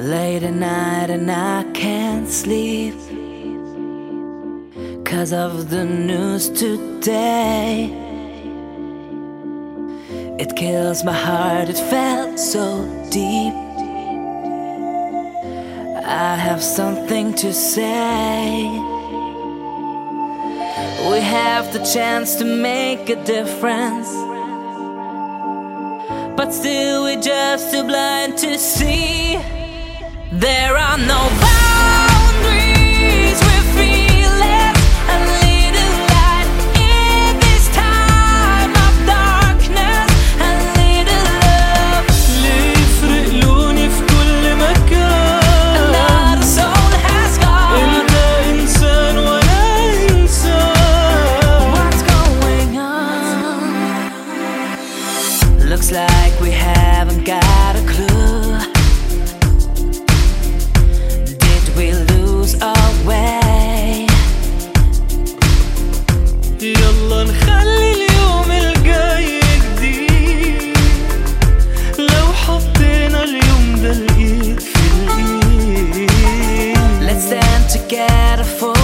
Late at night and I can't sleep 'cause of the news today. It kills my heart, it felt so deep. I have something to say. We have the chance to make a difference, but still we're just too blind to see. There are no boundaries, we feel it, a little light in this time of darkness, a little love. ليه يفرق لوني في كل مكان؟ Another soul has gone. انت انسان وانا انسان. What's going on? Looks like we haven't got a clue. Did we lose our way? يلا نخلي اليوم الجاي جديد، لو حطينا اليوم ده الايد في الايد. Let's stand together for